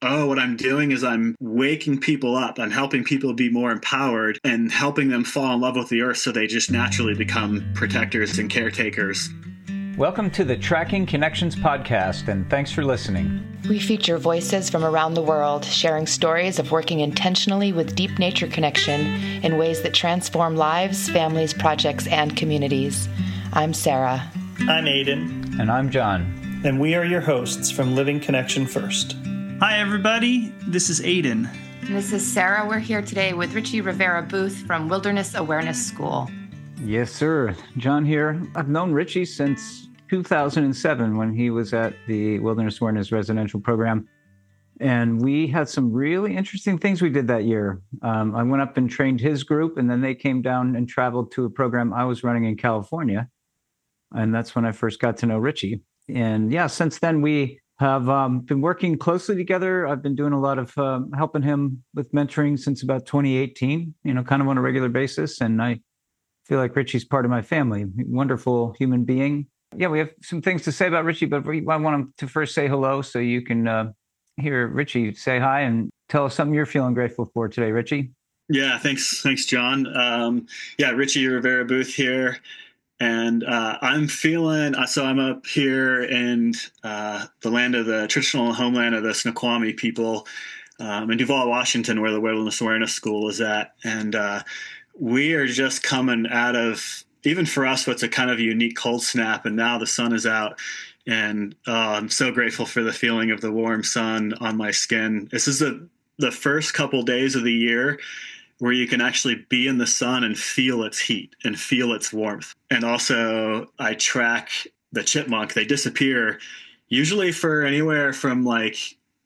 Oh, what I'm doing is I'm waking people up. I'm helping people be more empowered and helping them fall in love with the earth so they just naturally become protectors and caretakers. Welcome to the Tracking Connections podcast, and thanks for listening. We feature voices from around the world sharing stories of working intentionally with deep nature connection in ways that transform lives, families, projects, and communities. I'm Sarah. I'm Aiden. And I'm John. And we are your hosts from Living Connection First. Hi, everybody. This is Aiden. And this is Sarah. We're here today with Richie Rivera Booth from Wilderness Awareness School. Yes, sir. John here. I've known Richie since 2007 when he was at the Wilderness Awareness residential program. And we had some really interesting things we did that year. I went up and trained his group, and then they came down and traveled to a program I was running in California. And that's when I first got to know Richie. And yeah, since then we have been working closely together. I've been doing a lot of helping him with mentoring since about 2018, kind of on a regular basis. And I feel like Richie's part of my family. Wonderful human being. Yeah, we have some things to say about Richie, but I want him to first say hello so you can hear Richie say hi and tell us something you're feeling grateful for today, Richie. Yeah, thanks, John. Richie Rivera Booth here. And I'm up here in the land of the traditional homeland of the Snoqualmie people in Duvall, Washington, where the Wilderness Awareness School is at. And we are just coming out of, even for us, what's a kind of unique cold snap. And now the sun is out. And I'm so grateful for the feeling of the warm sun on my skin. This is the first couple days of the year where you can actually be in the sun and feel its heat and feel its warmth. And also I track the chipmunk. They disappear usually for anywhere from like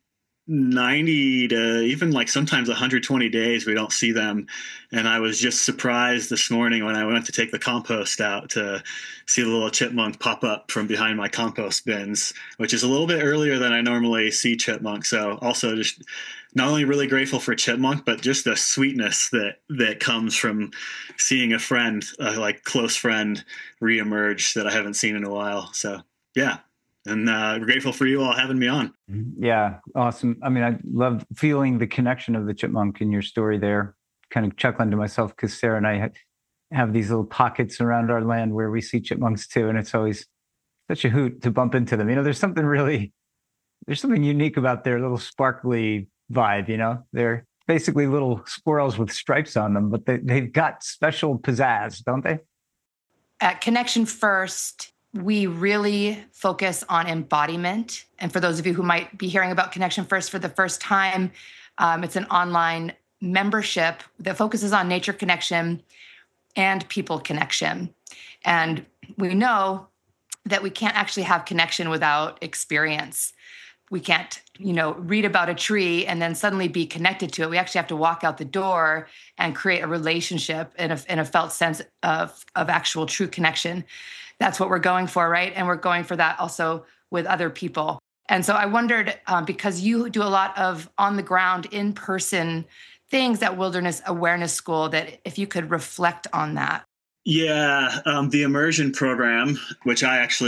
90 to even like sometimes 120 days. We don't see them. And I was just surprised this morning when I went to take the compost out to see the little chipmunk pop up from behind my compost bins, which is a little bit earlier than I normally see chipmunk. So also just not only really grateful for chipmunk, but just the sweetness that comes from seeing a friend, like close friend, reemerge that I haven't seen in a while. So yeah. And grateful for you all having me on. Yeah, awesome. I mean, I love feeling the connection of the chipmunk in your story there, kind of chuckling to myself because Sarah and I have these little pockets around our land where we see chipmunks too. And it's always such a hoot to bump into them. There's something unique about their little sparkly vibe, They're basically little squirrels with stripes on them, but they've got special pizzazz, don't they? At Connection First, we really focus on embodiment. And for those of you who might be hearing about Connection First for the first time, it's an online membership that focuses on nature connection and people connection. And we know that we can't actually have connection without experience. We can't, read about a tree and then suddenly be connected to it. We actually have to walk out the door and create a relationship in a felt sense of actual true connection. That's what we're going for, right? And we're going for that also with other people. And so I wondered, because you do a lot of on-the-ground, in-person things at Wilderness Awareness School, that if you could reflect on that. Yeah, the immersion program, which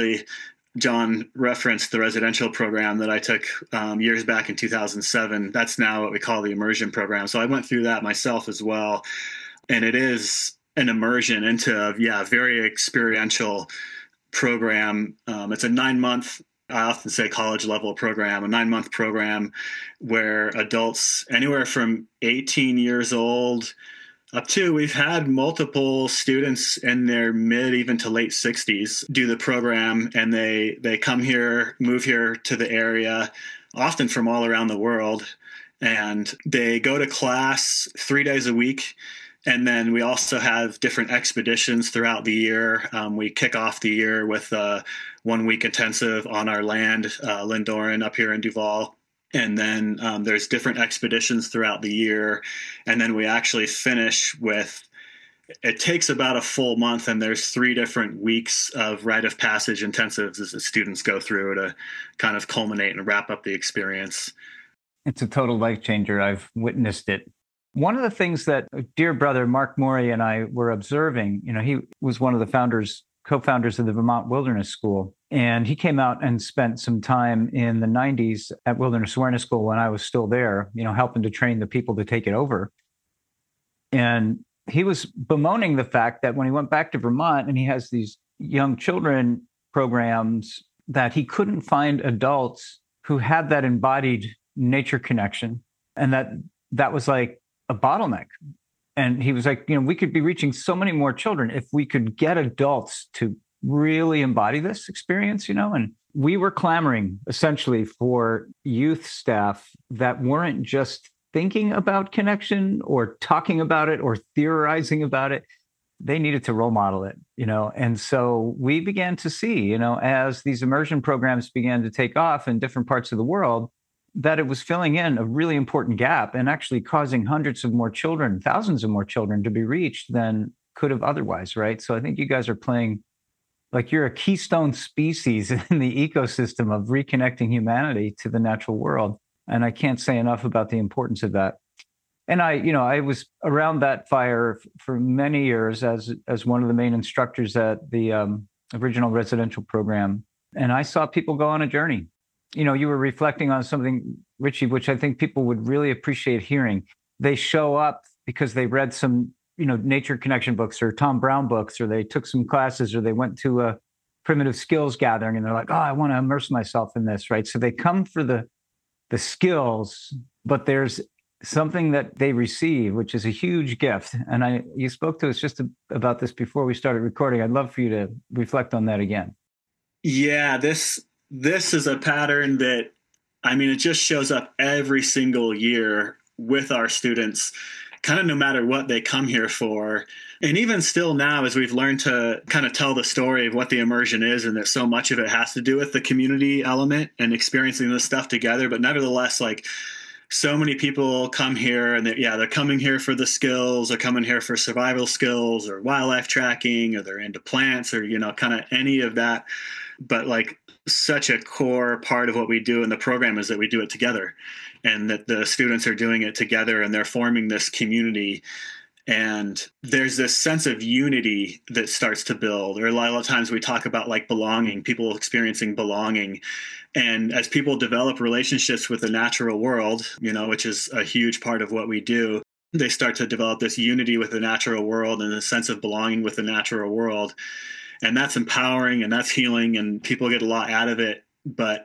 John referenced the residential program that I took years back in 2007. That's now what we call the immersion program. So I went through that myself as well. And it is an immersion into a very experiential program. It's a 9-month, I often say college level program, a 9-month program where adults anywhere from 18 years old up to, we've had multiple students in their mid, even to late 60s do the program, and they come here, move here to the area, often from all around the world, and they go to class 3 days a week. And then we also have different expeditions throughout the year. We kick off the year with a 1-week intensive on our land, Lindoran up here in Duvall. And then there's different expeditions throughout the year. And then we actually finish with, it takes about a full month, and there's 3 different weeks of rite of passage intensives as the students go through to kind of culminate and wrap up the experience. It's a total life changer. I've witnessed it. One of the things that dear brother Mark Morey and I were observing, he was one of the co-founders of the Vermont Wilderness School. And he came out and spent some time in the 90s at Wilderness Awareness School when I was still there, helping to train the people to take it over. And he was bemoaning the fact that when he went back to Vermont and he has these young children programs, that he couldn't find adults who had that embodied nature connection, and that was like a bottleneck. And he was like, we could be reaching so many more children if we could get adults to really embody this experience, and we were clamoring essentially for youth staff that weren't just thinking about connection or talking about it or theorizing about it. They needed to role model it, and so we began to see, as these immersion programs began to take off in different parts of the world, that it was filling in a really important gap and actually causing hundreds of more children, thousands of more children to be reached than could have otherwise, right? So I think you guys are playing, like, you're a keystone species in the ecosystem of reconnecting humanity to the natural world. And I can't say enough about the importance of that. And I was around that fire for many years as one of the main instructors at the original residential program. And I saw people go on a journey. You were reflecting on something, Richie, which I think people would really appreciate hearing. They show up because they read some, nature connection books or Tom Brown books, or they took some classes, or they went to a primitive skills gathering and they're like, oh, I want to immerse myself in this, right? So they come for the skills, but there's something that they receive, which is a huge gift. And you spoke to us just about this before we started recording. I'd love for you to reflect on that again. Yeah, this is a pattern that, it just shows up every single year with our students, kind of no matter what they come here for. And even still now, as we've learned to kind of tell the story of what the immersion is, and that so much of it has to do with the community element and experiencing this stuff together. But nevertheless, like, so many people come here and they're coming here for the skills, they're coming here for survival skills or wildlife tracking, or they're into plants, or, kind of any of that. But like, such a core part of what we do in the program is that we do it together, and that the students are doing it together and they're forming this community. And there's this sense of unity that starts to build. Or a lot of times we talk about like belonging, people experiencing belonging. And as people develop relationships with the natural world, which is a huge part of what we do, they start to develop this unity with the natural world and a sense of belonging with the natural world. And that's empowering and that's healing, and people get a lot out of it. But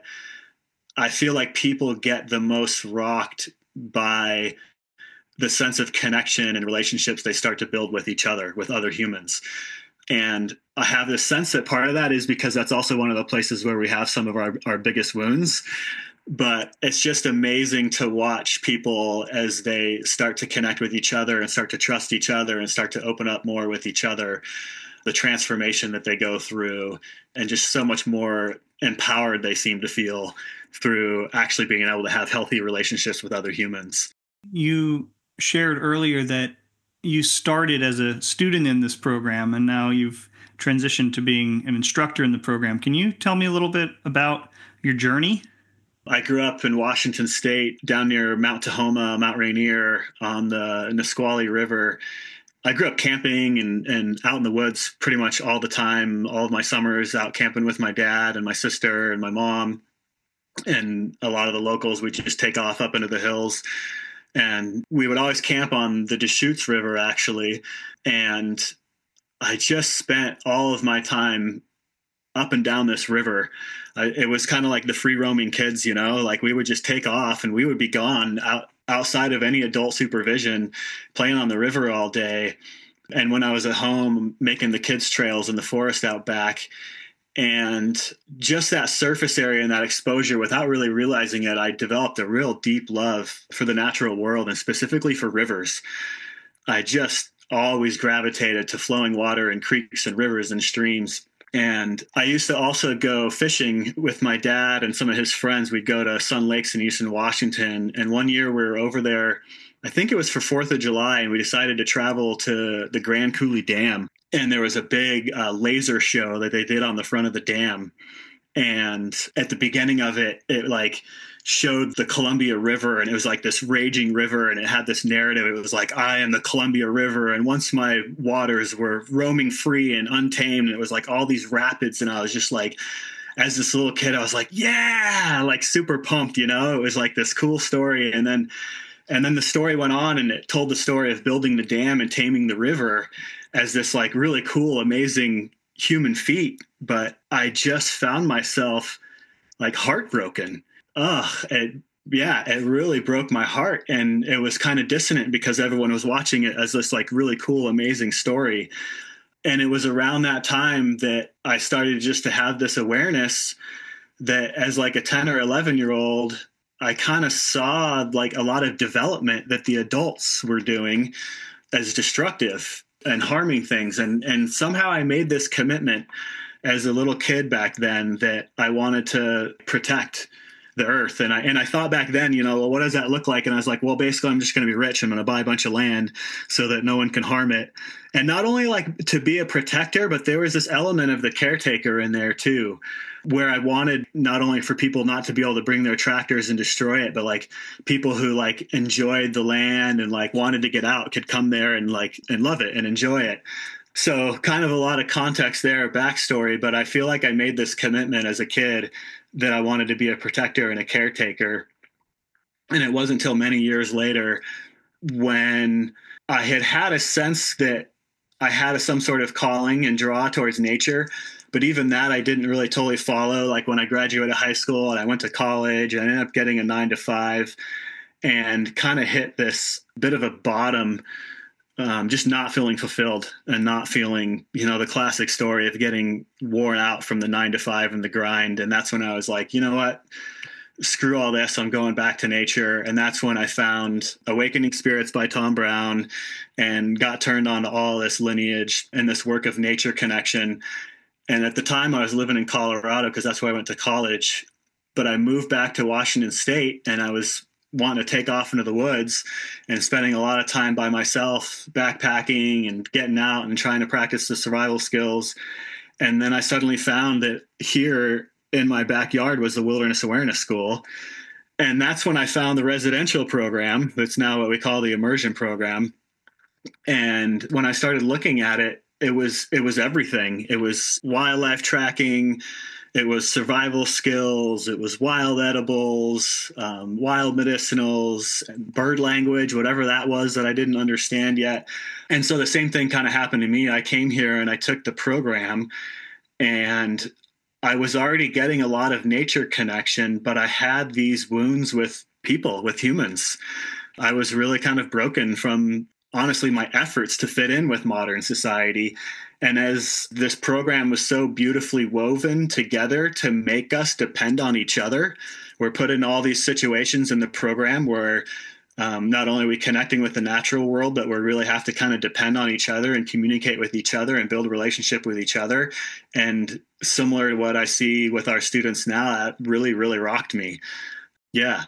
I feel like people get the most rocked by the sense of connection and relationships they start to build with each other, with other humans. And I have this sense that part of that is because that's also one of the places where we have some of our biggest wounds. But it's just amazing to watch people as they start to connect with each other and start to trust each other and start to open up more with each other, the transformation that they go through, and just so much more empowered they seem to feel through actually being able to have healthy relationships with other humans. You shared earlier that you started as a student in this program, and now you've transitioned to being an instructor in the program. Can you tell me a little bit about your journey? I grew up in Washington State, down near Mount Tahoma, Mount Rainier, on the Nisqually River. I grew up camping and out in the woods pretty much all the time. All of my summers out camping with my dad and my sister and my mom. And a lot of the locals would just take off up into the hills. And we would always camp on the Deschutes River, actually. And I just spent all of my time up and down this river. It was kind of like the free roaming kids, like we would just take off and we would be gone outside of any adult supervision, playing on the river all day. And when I was at home, making the kids trails in the forest out back, and just that surface area and that exposure, without really realizing it, I developed a real deep love for the natural world and specifically for rivers. I just always gravitated to flowing water and creeks and rivers and streams. And I used to also go fishing with my dad and some of his friends. We'd go to Sun Lakes in Eastern Washington. And one year we were over there, I think it was for 4th of July, and we decided to travel to the Grand Coulee Dam. And there was a big laser show that they did on the front of the dam. And at the beginning of it, it like showed the Columbia River, and it was like this raging river, and it had this narrative. It was like, I am the Columbia River, and once my waters were roaming free and untamed, and it was like all these rapids, and I was just like as this little kid, I was like, yeah, like super pumped, you know, it was like this cool story. And then the story went on, and it told the story of building the dam and taming the river as this like really cool, amazing human feat. But I just found myself like heartbroken. It really broke my heart. And it was kind of dissonant because everyone was watching it as this like really cool, amazing story. And it was around that time that I started just to have this awareness that as like a 10 or 11-year-old, I kind of saw like a lot of development that the adults were doing as destructive and harming things. And somehow I made this commitment as a little kid back then that I wanted to protect the earth. And I thought back then, you know, well, what does that look like? And I was like, well, basically I'm just going to be rich. I'm going to buy a bunch of land so that no one can harm it. And not only like to be a protector, but there was this element of the caretaker in there too, where I wanted not only for people not to be able to bring their tractors and destroy it, but like people who like enjoyed the land and like wanted to get out could come there and like, and love it and enjoy it. So kind of a lot of context there, backstory, but I feel like I made this commitment as a kid that I wanted to be a protector and a caretaker. And it wasn't until many years later when I had a sense that I had some sort of calling and draw towards nature. But even that I didn't really totally follow. Like when I graduated high school and I went to college, I ended up getting a 9-to-5 and kind of hit this bit of a bottom, just not feeling fulfilled and not feeling, you know, the classic story of getting worn out from the 9-to-5 and the grind. And that's when I was like, you know what, screw all this. I'm going back to nature. And that's when I found Awakening Spirits by Tom Brown and got turned on to all this lineage and this work of nature connection. And at the time I was living in Colorado because that's where I went to college, but I moved back to Washington State and I was wanting to take off into the woods and spending a lot of time by myself, backpacking and getting out and trying to practice the survival skills. And then I suddenly found that here in my backyard was the Wilderness Awareness School. And that's when I found the residential program. That's now what we call the immersion program. And when I started looking at it, it was everything. It was wildlife tracking. It was survival skills. It was wild edibles, wild medicinals, bird language, whatever that was that I didn't understand yet. And so the same thing kind of happened to me. I came here and I took the program and I was already getting a lot of nature connection, but I had these wounds with people, with humans. I was really kind of broken from, honestly, my efforts to fit in with modern society. And as this program was so beautifully woven together to make us depend on each other, we're put in all these situations in the program where not only are we connecting with the natural world, but we really have to kind of depend on each other and communicate with each other and build a relationship with each other. And similar to what I see with our students now, that really, really rocked me. Yeah.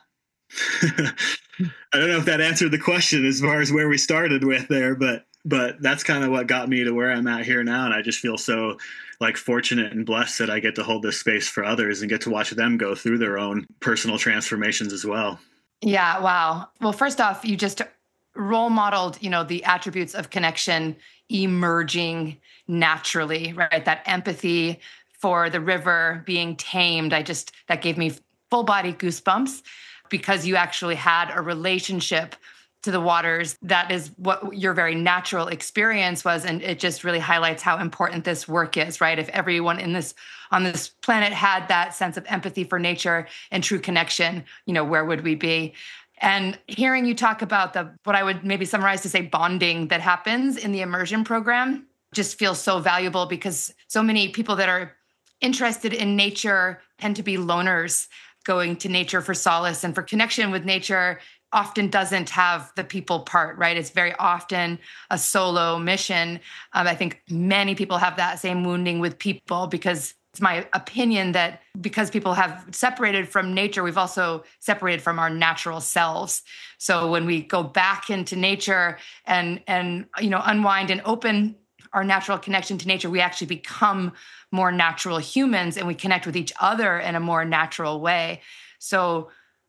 I don't know if that answered the question as far as where we started with there, but that's kind of what got me to where I'm at here now. And I just feel so like fortunate and blessed that I get to hold this space for others and get to watch them go through their own personal transformations as well. Yeah. Wow. Well, first off, you just role modeled, you know, the attributes of connection emerging naturally, right? That empathy for the river being tamed. That gave me full body goosebumps because you actually had a relationship to the waters. That is what your very natural experience was. And it just really highlights how important this work is, right? If everyone on this planet had that sense of empathy for nature and true connection, you know, where would we be? And hearing you talk about what I would maybe summarize to say bonding that happens in the immersion program just feels so valuable because so many people that are interested in nature tend to be loners going to nature for solace and for connection with nature often doesn't have the people part, right? It's very often a solo mission. I think many people have that same wounding with people because it's my opinion that because people have separated from nature, we've also separated from our natural selves. So when we go back into nature and you know, unwind and open our natural connection to nature, we actually become more natural humans and we connect with each other in a more natural way. So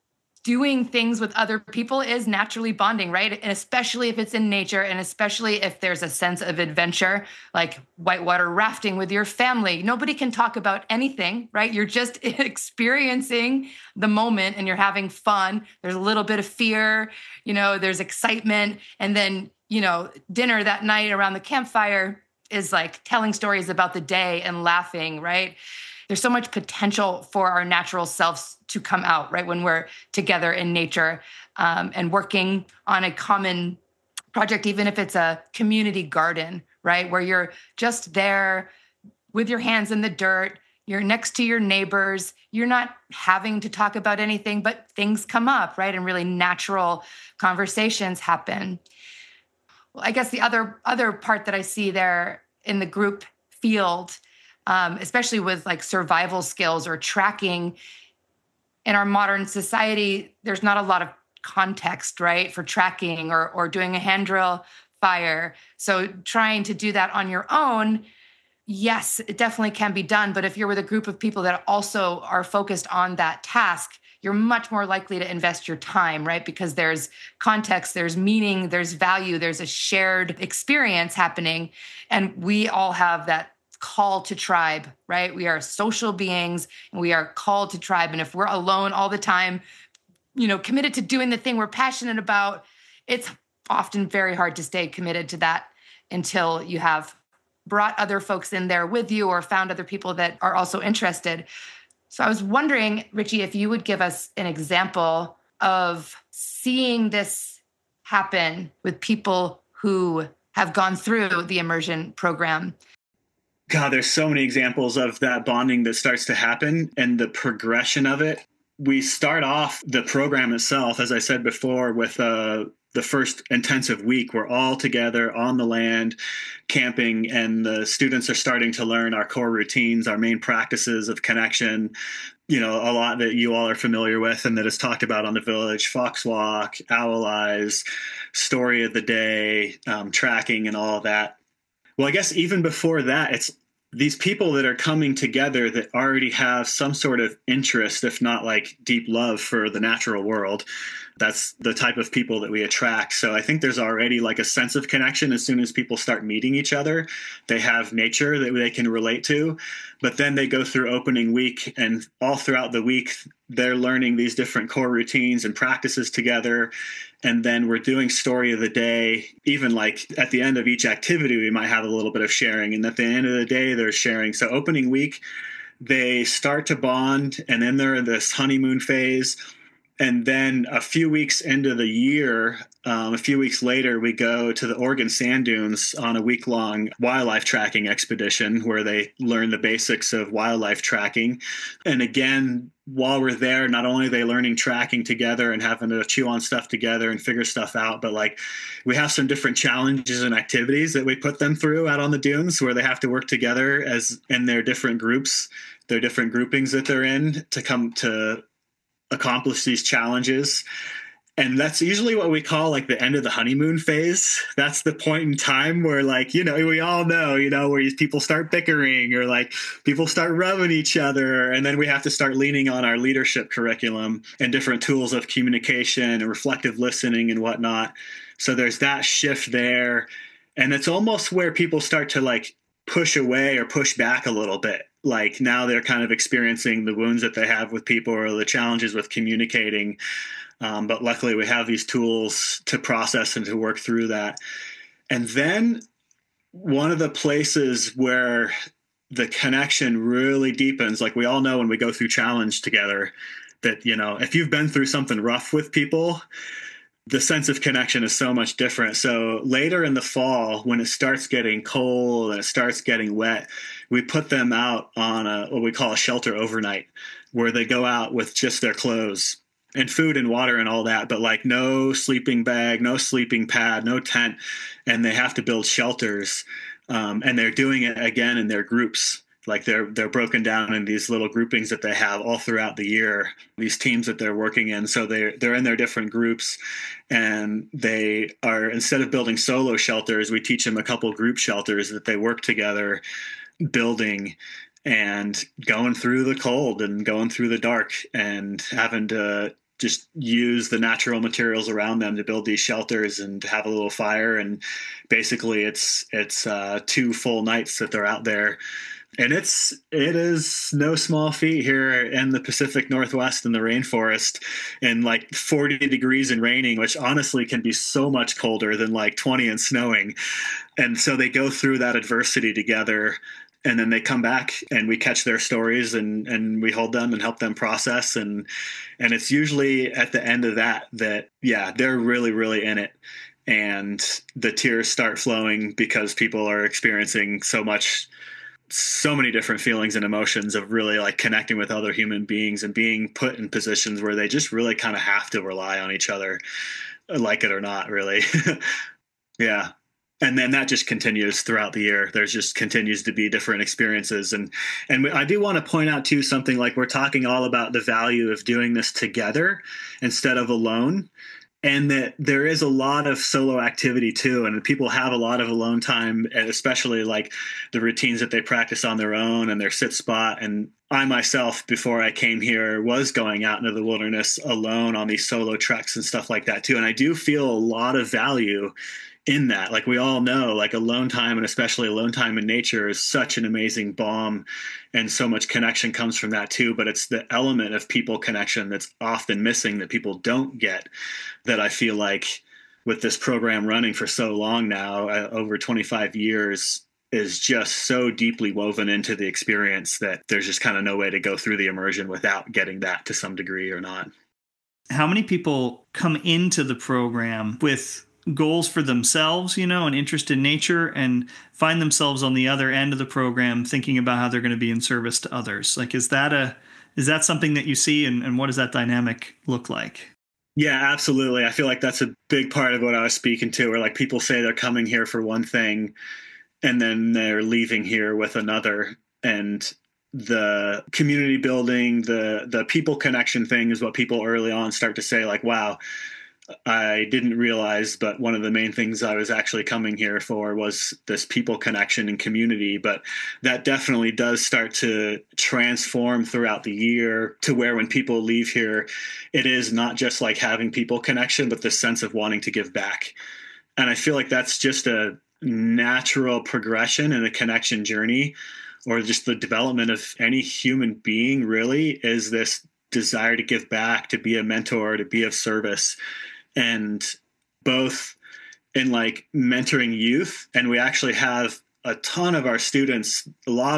doing things with other people is naturally bonding, right? And especially if it's in nature, and especially if there's a sense of adventure, like whitewater rafting with your family. Nobody can talk about anything, right? You're just experiencing the moment and you're having fun. There's a little bit of fear, there's excitement. And then, dinner that night around the campfire is like telling stories about the day and laughing, right? There's so much potential for our natural selves to come out, right? When we're together in nature and working on a common project, even if it's a community garden, right? Where you're just there with your hands in the dirt, you're next to your neighbors, you're not having to talk about anything, but things come up, right? And really natural conversations happen. Well, I guess the other part that I see there in the group field, especially with like survival skills or tracking, in our modern society, there's not a lot of context, right, for tracking or doing a hand drill fire. So trying to do that on your own, yes, it definitely can be done. But if you're with a group of people that also are focused on that task, you're much more likely to invest your time, right? Because there's context, there's meaning, there's value, there's a shared experience happening. And we all have that call to tribe, right? We are social beings and we are called to tribe. And if we're alone all the time, committed to doing the thing we're passionate about, it's often very hard to stay committed to that until you have brought other folks in there with you or found other people that are also interested. So I was wondering, Richie, if you would give us an example of seeing this happen with people who have gone through the immersion program. God, there's so many examples of that bonding that starts to happen and the progression of it. We start off the program itself, as I said before, with the first intensive week. We're all together on the land camping, and the students are starting to learn our core routines, our main practices of connection, a lot that you all are familiar with and that is talked about on the village: Fox Walk, Owl Eyes, Story of the Day, tracking, and all of that. Well, I guess even before that, it's these people that are coming together that already have some sort of interest, if not like deep love for the natural world. That's the type of people that we attract. So I think there's already like a sense of connection as soon as people start meeting each other. They have nature that they can relate to, but then they go through opening week, and all throughout the week, they're learning these different core routines and practices together. And then we're doing story of the day. Even like at the end of each activity, we might have a little bit of sharing. And at the end of the day, they're sharing. So opening week, they start to bond, and then they're in this honeymoon phase. And then a few weeks into the year, a few weeks later, we go to the Oregon Sand Dunes on a week-long wildlife tracking expedition where they learn the basics of wildlife tracking. And again, while we're there, not only are they learning tracking together and having to chew on stuff together and figure stuff out, but like we have some different challenges and activities that we put them through out on the dunes where they have to work together as in their different groups, their different groupings that they're in to come to accomplish these challenges. And that's usually what we call like the end of the honeymoon phase. That's the point in time where like, we all know, where people start bickering or like people start rubbing each other. And then we have to start leaning on our leadership curriculum and different tools of communication and reflective listening and whatnot. So there's that shift there. And it's almost where people start to like push away or push back a little bit. Like now they're kind of experiencing the wounds that they have with people or the challenges with communicating. But luckily we have these tools to process and to work through that. And then one of the places where the connection really deepens, like we all know when we go through challenge together, that, if you've been through something rough with people, the sense of connection is so much different. So later in the fall, when it starts getting cold and it starts getting wet, we put them out on what we call a shelter overnight, where they go out with just their clothes and food and water and all that, but like no sleeping bag, no sleeping pad, no tent, and they have to build shelters. And they're doing it again in their groups. Like they're broken down in these little groupings that they have all throughout the year, these teams that they're working in. So they're in their different groups, and they are, instead of building solo shelters, we teach them a couple group shelters that they work together building and going through the cold and going through the dark and having to just use the natural materials around them to build these shelters and to have a little fire. And basically it's 2 full nights that they're out there. And it is no small feat here in the Pacific Northwest in the rainforest, in like 40 degrees and raining, which honestly can be so much colder than like 20 and snowing. And so they go through that adversity together, and then they come back and we catch their stories and we hold them and help them process. And it's usually at the end of that, yeah, they're really, really in it. And the tears start flowing because people are experiencing so many different feelings and emotions of really like connecting with other human beings and being put in positions where they just really kind of have to rely on each other, like it or not, really. Yeah. And then that just continues throughout the year. There's just continues to be different experiences. And I do want to point out too, something like we're talking all about the value of doing this together instead of alone. And that there is a lot of solo activity too. And people have a lot of alone time, especially like the routines that they practice on their own and their sit spot. And I myself, before I came here, was going out into the wilderness alone on these solo treks and stuff like that too. And I do feel a lot of value in that. Like we all know, like alone time, and especially alone time in nature, is such an amazing balm, and so much connection comes from that too. But it's the element of people connection that's often missing, that people don't get, that I feel like with this program running for so long now, over 25 years, is just so deeply woven into the experience that there's just kind of no way to go through the immersion without getting that to some degree or not. How many people come into the program with goals for themselves, an interest in nature, and find themselves on the other end of the program thinking about how they're going to be in service to others? Like, is that something that you see, and what does that dynamic look like? Yeah, absolutely. I feel like that's a big part of what I was speaking to, where like people say they're coming here for one thing and then they're leaving here with another. And the community building, the people connection thing is what people early on start to say, like, wow, I didn't realize, but one of the main things I was actually coming here for was this people connection and community. But that definitely does start to transform throughout the year to where when people leave here, it is not just like having people connection, but the sense of wanting to give back. And I feel like that's just a natural progression in a connection journey, or just the development of any human being, really, is this desire to give back, to be a mentor, to be of service. And both in like mentoring youth, and we actually have a lot of our students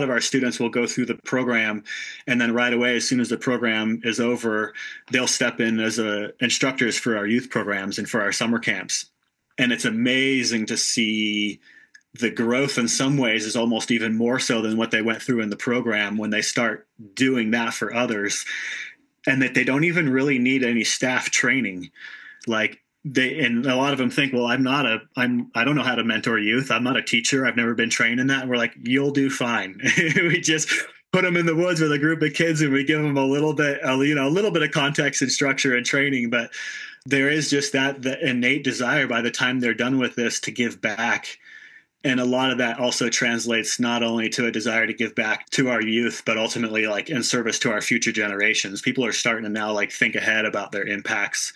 will go through the program, and then right away, as soon as the program is over, they'll step in as instructors for our youth programs and for our summer camps. And it's amazing to see the growth. In some ways is almost even more so than what they went through in the program when they start doing that for others, and that they don't even really need any staff training. Like and a lot of them think, well, I don't know how to mentor youth. I'm not a teacher. I've never been trained in that. And we're like, you'll do fine. We just put them in the woods with a group of kids and we give them a little bit of context and structure and training. But there is just the innate desire by the time they're done with this to give back. And a lot of that also translates not only to a desire to give back to our youth, but ultimately like in service to our future generations. People are starting to now like think ahead about their impacts.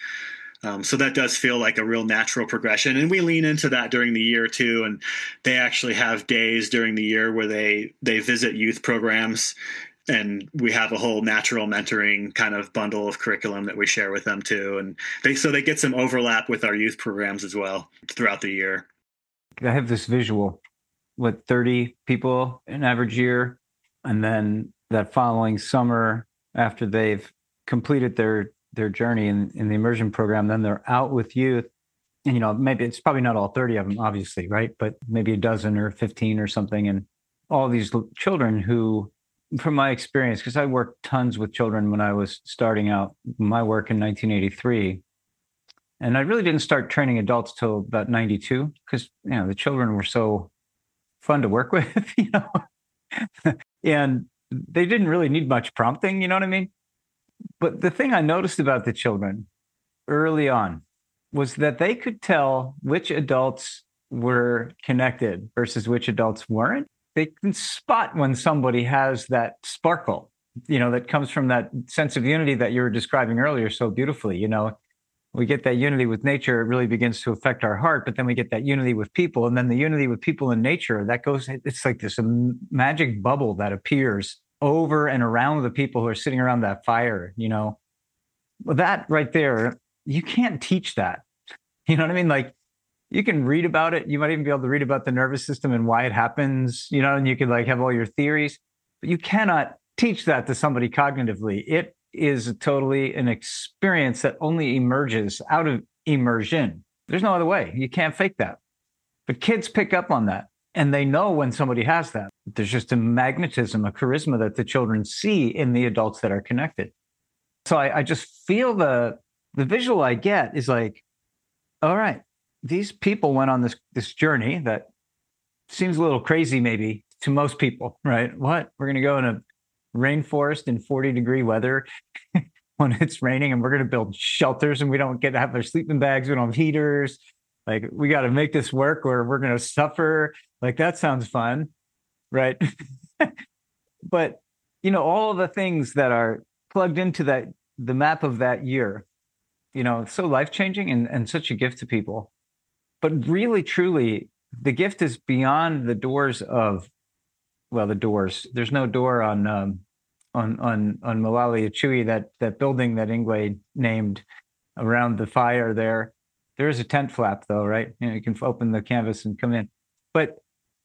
So that does feel like a real natural progression. And we lean into that during the year too. And they actually have days during the year where they visit youth programs, and we have a whole natural mentoring kind of bundle of curriculum that we share with them too. And they get some overlap with our youth programs as well throughout the year. I have this visual with 30 people an average year. And then that following summer, after they've completed their journey in the immersion program, then they're out with youth. And, maybe it's probably not all 30 of them, obviously, right? But maybe a dozen or 15 or something. And all these children who, from my experience, because I worked tons with children when I was starting out my work in 1983. And I really didn't start training adults till about 92, because, the children were so fun to work with, and they didn't really need much prompting, you know what I mean? But the thing I noticed about the children early on was that they could tell which adults were connected versus which adults weren't. They can spot when somebody has that sparkle, that comes from that sense of unity that you were describing earlier so beautifully. We get that unity with nature, it really begins to affect our heart, but then we get that unity with people, and then the unity with people in nature, it's like this magic bubble that appears over and around the people who are sitting around that fire. Well, that right there, you can't teach that. You know what I mean? Like, you can read about it. You might even be able to read about the nervous system and why it happens, and you could have all your theories, but you cannot teach that to somebody cognitively. It is totally an experience that only emerges out of immersion. There's no other way. You can't fake that. But kids pick up on that, and they know when somebody has that. There's just a magnetism, a charisma that the children see in the adults that are connected. So I just feel the visual I get is like, all right, these people went on this journey that seems a little crazy maybe to most people, right? What? We're going to go in a rainforest in 40-degree weather when it's raining, and we're going to build shelters, and we don't get to have our sleeping bags. We don't have heaters. Like, we got to make this work or we're going to suffer. Like, that sounds fun, right? But, all of the things that are plugged into the map of that year, it's so life-changing and such a gift to people. But really, truly, the gift is beyond the doors of, the doors. There's no door on Malali Achui, that building that Ingwe named around the fire there. There is a tent flap, though, right? You can open the canvas and come in. But,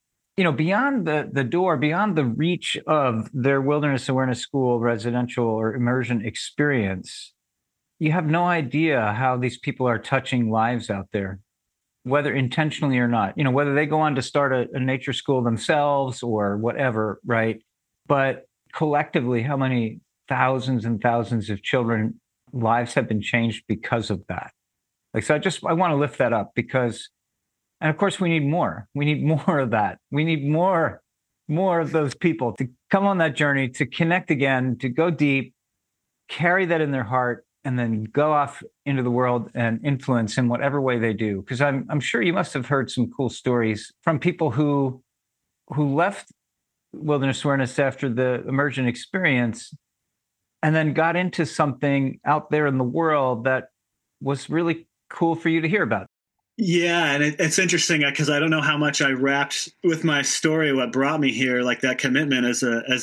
beyond the door, beyond the reach of their Wilderness Awareness School residential or immersion experience, you have no idea how these people are touching lives out there, whether intentionally or not, whether they go on to start a nature school themselves or whatever, right? But collectively, how many thousands and thousands of children lives have been changed because of that? So I want to lift that up because, and of course we need more. We need more of that. We need more of those people to come on that journey, to connect again, to go deep, carry that in their heart, and then go off into the world and influence in whatever way they do. Because I'm sure you must have heard some cool stories from people who left Wilderness Awareness after the immersion experience and then got into something out there in the world that was really cool for you to hear about. Yeah, and it's interesting because I don't know how much I wrapped with my story. What brought me here, like that commitment as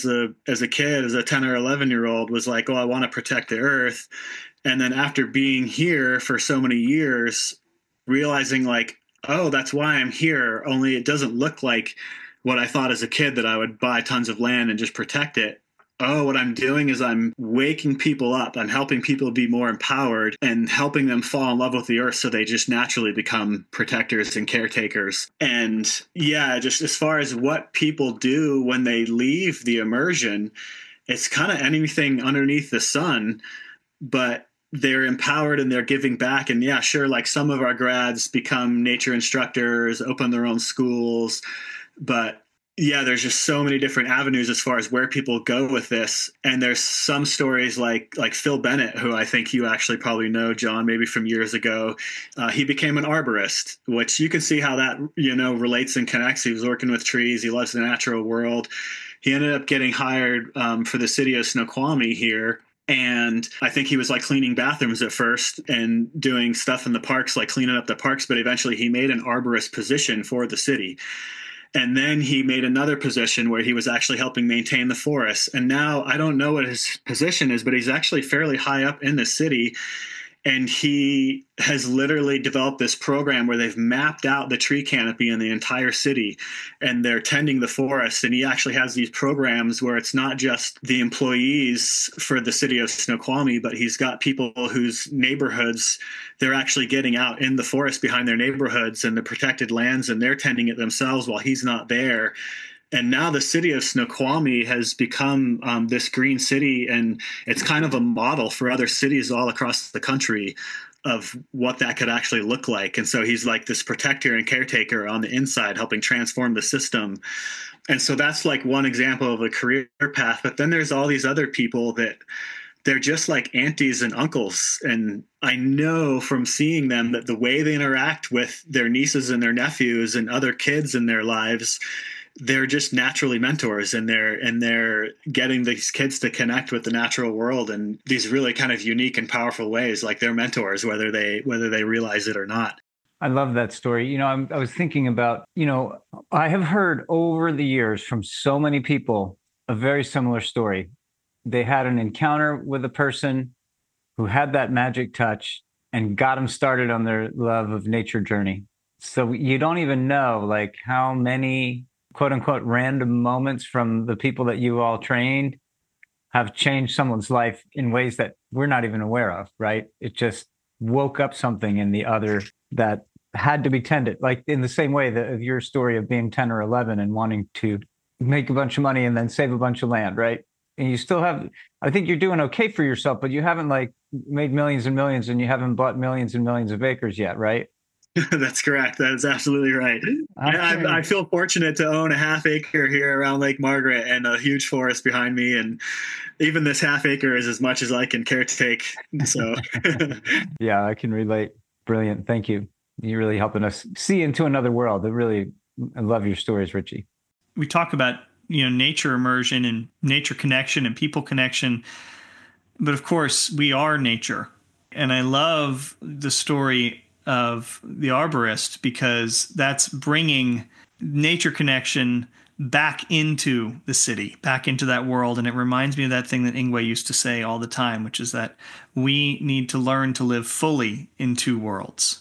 a kid, as a 10 or 11-year-old, was like, oh, I want to protect the earth. And then after being here for so many years, realizing like, oh, that's why I'm here. Only it doesn't look like what I thought as a kid, that I would buy tons of land and just protect it. Oh, what I'm doing is I'm waking people up. I'm helping people be more empowered and helping them fall in love with the earth so they just naturally become protectors and caretakers. And yeah, just as far as what people do when they leave the immersion, it's kind of anything underneath the sun, but they're empowered and they're giving back. And yeah, sure, like some of our grads become nature instructors, open their own schools, but yeah, there's just so many different avenues as far as where people go with this. And there's some stories like Phil Bennett, who I think you actually probably know, John, maybe from years ago. He became an arborist, which you can see how that, relates and connects. He was working with trees. He loves the natural world. He ended up getting hired for the city of Snoqualmie here. And I think he was like cleaning bathrooms at first and doing stuff in the parks, like cleaning up the parks. But eventually he made an arborist position for the city. And then he made another position where he was actually helping maintain the forest. And now I don't know what his position is, but he's actually fairly high up in the city. And he has literally developed this program where they've mapped out the tree canopy in the entire city and they're tending the forest. And he actually has these programs where it's not just the employees for the city of Snoqualmie, but he's got people whose neighborhoods they're actually getting out in the forest behind their neighborhoods and the protected lands, and they're tending it themselves while he's not there. And now the city of Snoqualmie has become this green city, and it's kind of a model for other cities all across the country of what that could actually look like. And so he's like this protector and caretaker on the inside, helping transform the system. And so that's like one example of a career path. But then there's all these other people that they're just like aunties and uncles. And I know from seeing them that the way they interact with their nieces and their nephews and other kids in their lives, they're just naturally mentors, and they're getting these kids to connect with the natural world in these really kind of unique and powerful ways. Like they're mentors, whether they realize it or not. I love that story. I was thinking about, I have heard over the years from so many people a very similar story. They had an encounter with a person who had that magic touch and got them started on their love of nature journey. So you don't even know like how many quote unquote random moments from the people that you all trained have changed someone's life in ways that we're not even aware of, right? It just woke up something in the other that had to be tended, like in the same way that your story of being 10 or 11 and wanting to make a bunch of money and then save a bunch of land, right? And you still have, I think you're doing okay for yourself, but you haven't like made millions and millions and you haven't bought millions and millions of acres yet, right? That's correct. That is absolutely right. I feel fortunate to own a half acre here around Lake Margaret and a huge forest behind me. And even this half acre is as much as I can caretake. So yeah, I can relate. Brilliant. Thank you. You're really helping us see into another world. I love your stories, Richie. We talk about, nature immersion and nature connection and people connection. But of course, we are nature. And I love the story of the arborist because that's bringing nature connection back into the city, back into that world. And it reminds me of that thing that Yngwie used to say all the time, which is that we need to learn to live fully in two worlds.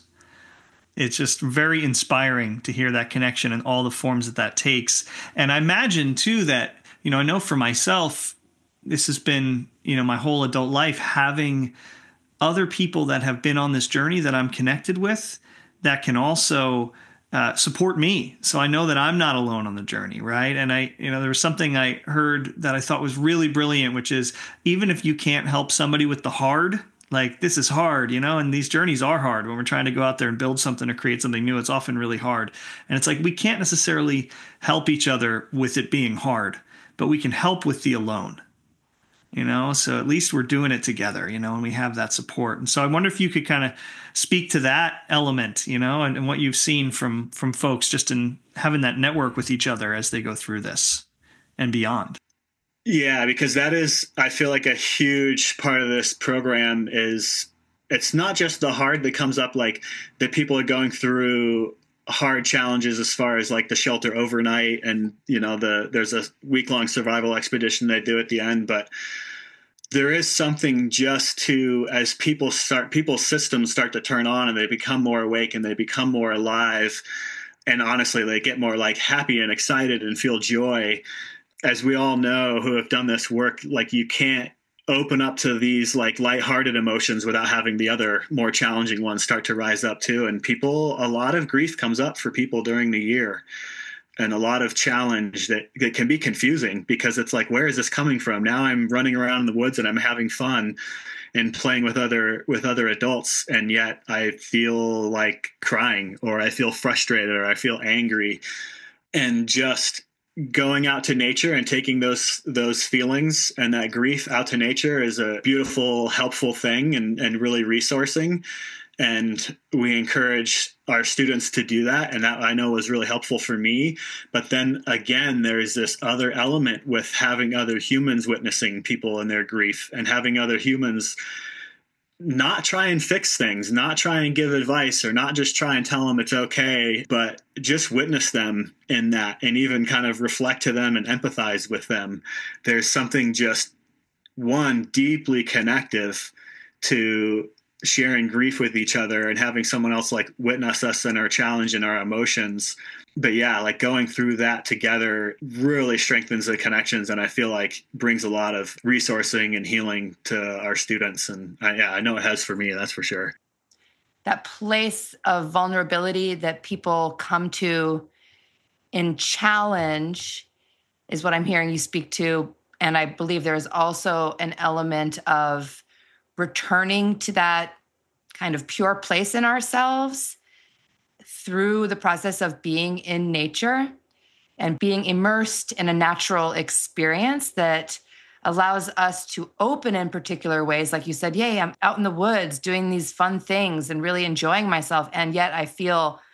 It's just very inspiring to hear that connection and all the forms that takes. And I imagine, too, that, I know for myself, this has been, my whole adult life, having other people that have been on this journey that I'm connected with that can also support me. So I know that I'm not alone on the journey, right? And there was something I heard that I thought was really brilliant, which is even if you can't help somebody with the hard, like this is hard, and these journeys are hard. When we're trying to go out there and build something or create something new, it's often really hard. And it's like we can't necessarily help each other with it being hard, but we can help with the alone. So at least we're doing it together, and we have that support. And so I wonder if you could kind of speak to that element, and what you've seen from folks just in having that network with each other as they go through this and beyond. Yeah, because that is, I feel like a huge part of this program is it's not just the hard that comes up, like that people are going through hard challenges as far as like the shelter overnight and, there's a week-long survival expedition they do at the end. But there is something just to, as people's systems start to turn on and they become more awake and they become more alive. And honestly, they get more like happy and excited and feel joy. As we all know who have done this work, like you can't open up to these like lighthearted emotions without having the other more challenging ones start to rise up too. And a lot of grief comes up for people during the year and a lot of challenge that can be confusing because it's like, where is this coming from? Now I'm running around in the woods and I'm having fun and playing with other adults. And yet I feel like crying or I feel frustrated or I feel angry. And just going out to nature and taking those feelings and that grief out to nature is a beautiful, helpful thing and really resourcing. And we encourage our students to do that. And that I know was really helpful for me. But then again, there's this other element with having other humans witnessing people in their grief and having other humans not try and fix things, not try and give advice or not just try and tell them it's okay, but just witness them in that and even kind of reflect to them and empathize with them. There's something just deeply connective to sharing grief with each other and having someone else like witness us in our challenge and our emotions. But yeah, like going through that together really strengthens the connections and I feel like brings a lot of resourcing and healing to our students. And I know it has for me, that's for sure. That place of vulnerability that people come to in challenge is what I'm hearing you speak to. And I believe there is also an element of returning to that kind of pure place in ourselves through the process of being in nature and being immersed in a natural experience that allows us to open in particular ways. Like you said, yay, I'm out in the woods doing these fun things and really enjoying myself. And yet I feel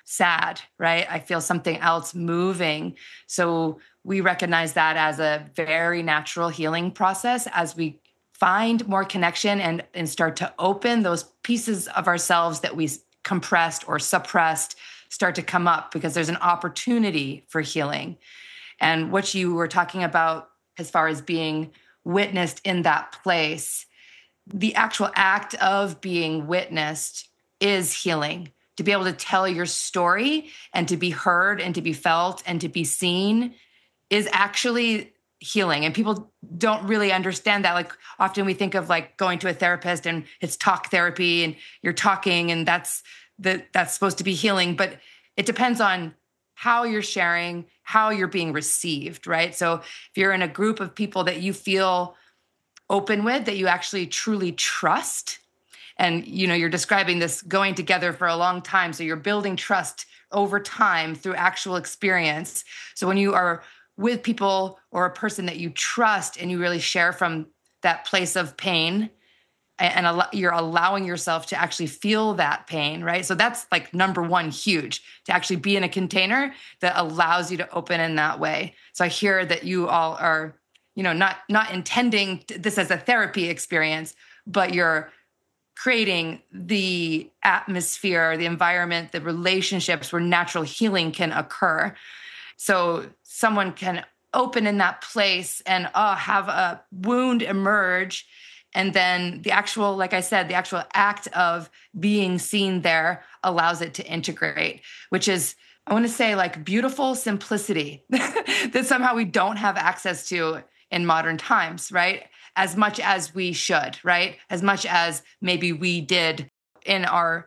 sad, right? I feel something else moving. So we recognize that as a very natural healing process as we find more connection and start to open those pieces of ourselves that we compressed or suppressed start to come up because there's an opportunity for healing. And what you were talking about as far as being witnessed in that place, the actual act of being witnessed is healing. To be able to tell your story and to be heard and to be felt and to be seen is actually healing. And people don't really understand that. Like often we think of like going to a therapist and it's talk therapy and you're talking and that's supposed to be healing. But it depends on how you're sharing, how you're being received, right? So if you're in a group of people that you feel open with, that you actually truly trust, and you're describing this going together for a long time. So you're building trust over time through actual experience. So when you are with people or a person that you trust and you really share from that place of pain and you're allowing yourself to actually feel that pain, right? So that's like number one, huge, to actually be in a container that allows you to open in that way. So I hear that you all are, not intending this as a therapy experience, but you're creating the atmosphere, the environment, the relationships where natural healing can occur. So someone can open in that place and have a wound emerge. And then the actual, like I said, the actual act of being seen there allows it to integrate, which is, I want to say, like beautiful simplicity that somehow we don't have access to in modern times, right? As much as we should, right? As much as maybe we did in our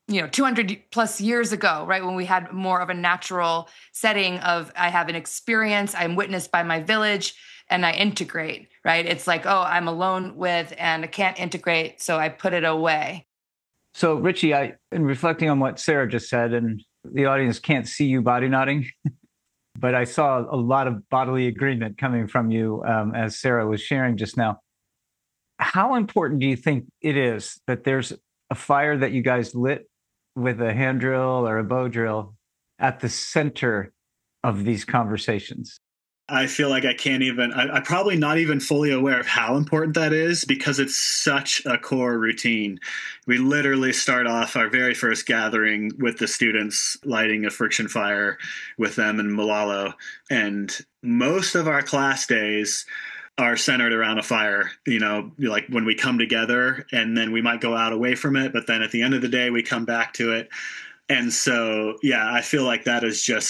200 plus years ago, right? When we had more of a natural setting of, I have an experience, I'm witnessed by my village, and I integrate, right? It's like, I'm alone with, and I can't integrate, so I put it away. So Richie, in reflecting on what Sarah just said, and the audience can't see you body nodding, but I saw a lot of bodily agreement coming from you as Sarah was sharing just now. How important do you think it is that there's a fire that you guys lit with a hand drill or a bow drill at the center of these conversations? I feel like I'm probably not even fully aware of how important that is because it's such a core routine. We literally start off our very first gathering with the students lighting a friction fire with them in Molalo. And most of our class days are centered around a fire, like when we come together and then we might go out away from it. But then at the end of the day, we come back to it. And so, I feel like that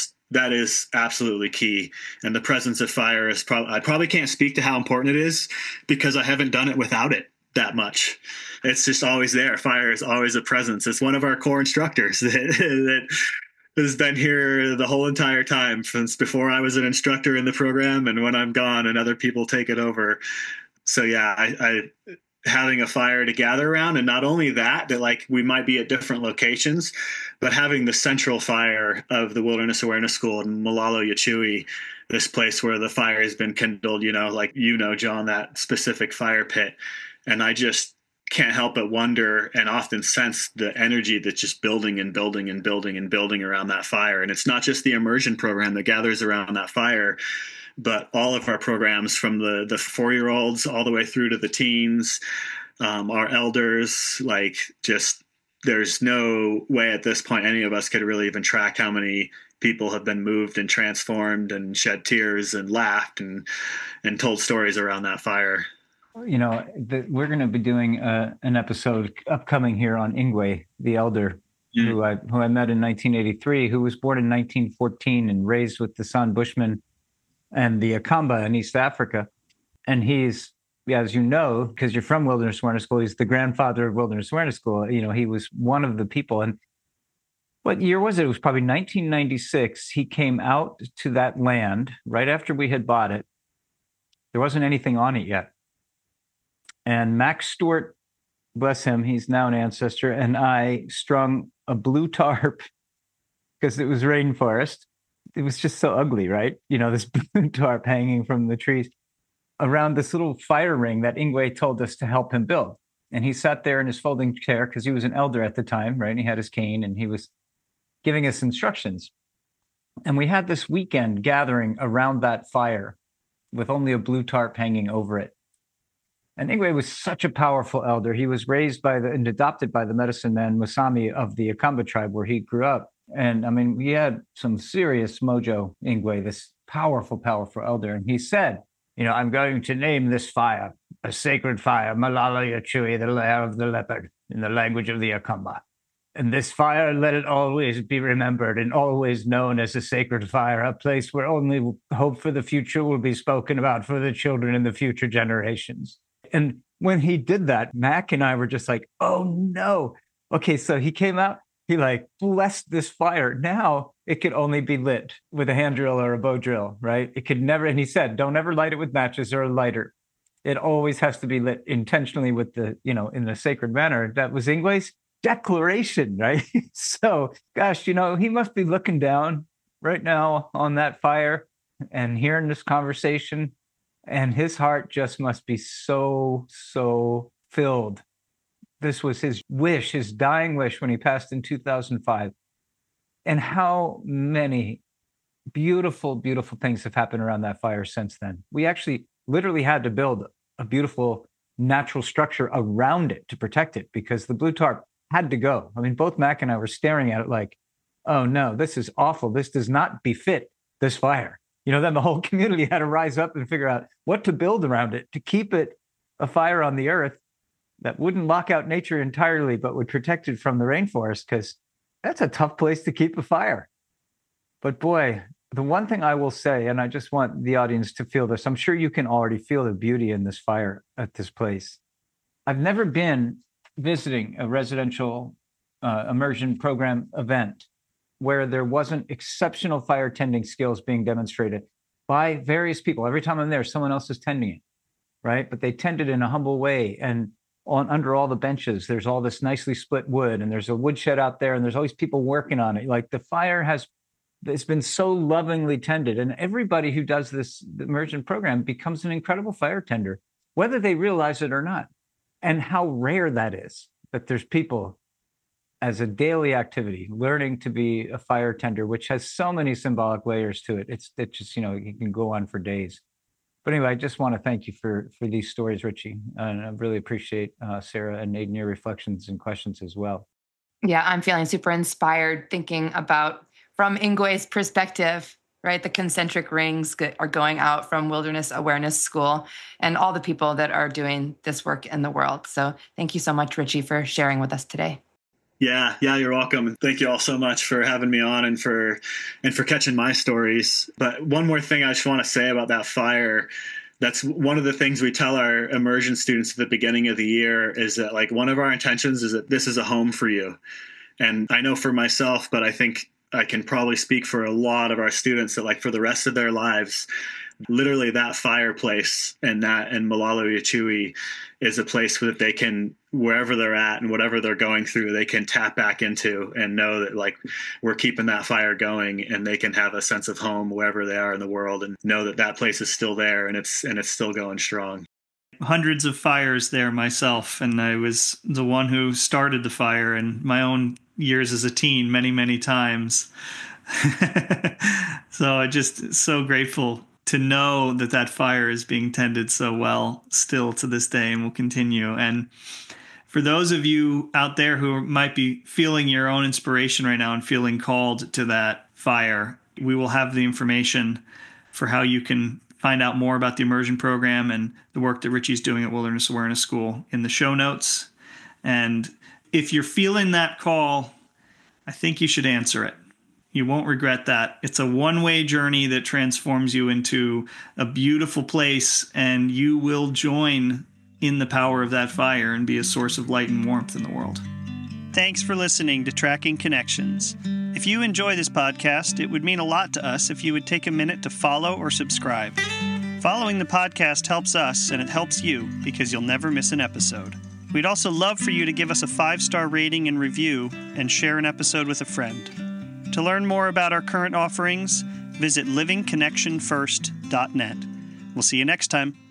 is absolutely key. And the presence of fire is I probably can't speak to how important it is because I haven't done it without it that much. It's just always there. Fire is always a presence. It's one of our core instructors that has been here the whole entire time since before I was an instructor in the program and when I'm gone and other people take it over. So I having a fire to gather around, and not only that like we might be at different locations, but having the central fire of the Wilderness Awareness School in Molalo Yachui, this place where the fire has been kindled, John, that specific fire pit. And I just can't help but wonder and often sense the energy that's just building and building and building and building around that fire. And it's not just the immersion program that gathers around that fire, but all of our programs from the 4-year-olds all the way through to the teens, our elders, there's no way at this point any of us could really even track how many people have been moved and transformed and shed tears and laughed and told stories around that fire. We're going to be doing an episode upcoming here on Ingwe, the elder, who I met in 1983, who was born in 1914 and raised with the San Bushmen and the Akamba in East Africa. And he's, as you know, because you're from Wilderness Awareness School, he's the grandfather of Wilderness Awareness School. He was one of the people. And what year was it? It was probably 1996. He came out to that land right after we had bought it. There wasn't anything on it yet. And Max Stewart, bless him, he's now an ancestor, and I strung a blue tarp because it was rainforest. It was just so ugly, right? This blue tarp hanging from the trees around this little fire ring that Ingwe told us to help him build. And he sat there in his folding chair because he was an elder at the time, right? And he had his cane and he was giving us instructions. And we had this weekend gathering around that fire with only a blue tarp hanging over it. And Ingwe was such a powerful elder. He was raised and adopted by the medicine man Musami of the Akamba tribe where he grew up. And I mean, we had some serious mojo, Ingwe, this powerful, powerful elder. And he said, I'm going to name this fire a sacred fire, Malala Yachui, the lair of the leopard, in the language of the Akamba. And this fire, let it always be remembered and always known as a sacred fire, a place where only hope for the future will be spoken about for the children in the future generations. And when he did that, Mac and I were just like, oh no. Okay, so he came out, he blessed this fire. Now it could only be lit with a hand drill or a bow drill, right? It could never, and he said, don't ever light it with matches or a lighter. It always has to be lit intentionally with in the sacred manner. That was Ingwe's declaration, right? So, gosh, he must be looking down right now on that fire and hearing this conversation, and his heart just must be so, so filled. This was his wish, his dying wish when he passed in 2005. And how many beautiful, beautiful things have happened around that fire since then. We actually literally had to build a beautiful natural structure around it to protect it because the blue tarp had to go. I mean, both Mac and I were staring at it like, oh no, this is awful. This does not befit this fire. Then the whole community had to rise up and figure out what to build around it to keep it a fire on the earth that wouldn't lock out nature entirely, but would protect it from the rainforest, because that's a tough place to keep a fire. But boy, the one thing I will say, and I just want the audience to feel this, I'm sure you can already feel the beauty in this fire at this place. I've never been visiting a residential immersion program event where there wasn't exceptional fire tending skills being demonstrated by various people. Every time I'm there, someone else is tending it, right? But they tend it in a humble way. And under all the benches, there's all this nicely split wood, and there's a woodshed out there, and there's always people working on it. Like the fire it's been so lovingly tended, and everybody who does this immersion program becomes an incredible fire tender, whether they realize it or not. And how rare that is, that there's people as a daily activity learning to be a fire tender, which has so many symbolic layers to it. It's just, you can go on for days. But anyway, I just want to thank you for these stories, Richie. And I really appreciate Sarah and Aidan, your reflections and questions as well. Yeah, I'm feeling super inspired thinking about, from Ingwe's perspective, right? The concentric rings are going out from Wilderness Awareness School and all the people that are doing this work in the world. So thank you so much, Richie, for sharing with us today. Yeah, you're welcome. And thank you all so much for having me on and for catching my stories. But one more thing I just want to say about that fire. That's one of the things we tell our immersion students at the beginning of the year, is that one of our intentions is that this is a home for you. And I know for myself, but I think I can probably speak for a lot of our students that for the rest of their lives, literally that fireplace and Malala Yachui is a place that they can, wherever they're at and whatever they're going through, they can tap back into and know that we're keeping that fire going, and they can have a sense of home wherever they are in the world and know that that place is still there and it's still going strong. Hundreds of fires there myself, and I was the one who started the fire in my own years as a teen many, many times. So I'm just so grateful to know that fire is being tended so well still to this day and will continue. And for those of you out there who might be feeling your own inspiration right now and feeling called to that fire, we will have the information for how you can find out more about the immersion program and the work that Richie's doing at Wilderness Awareness School in the show notes. And if you're feeling that call, I think you should answer it. You won't regret that. It's a one-way journey that transforms you into a beautiful place, and you will join in the power of that fire and be a source of light and warmth in the world. Thanks for listening to Tracking Connections. If you enjoy this podcast, it would mean a lot to us if you would take a minute to follow or subscribe. Following the podcast helps us, and it helps you, because you'll never miss an episode. We'd also love for you to give us a 5-star rating and review and share an episode with a friend. To learn more about our current offerings, visit livingconnectionfirst.net. We'll see you next time.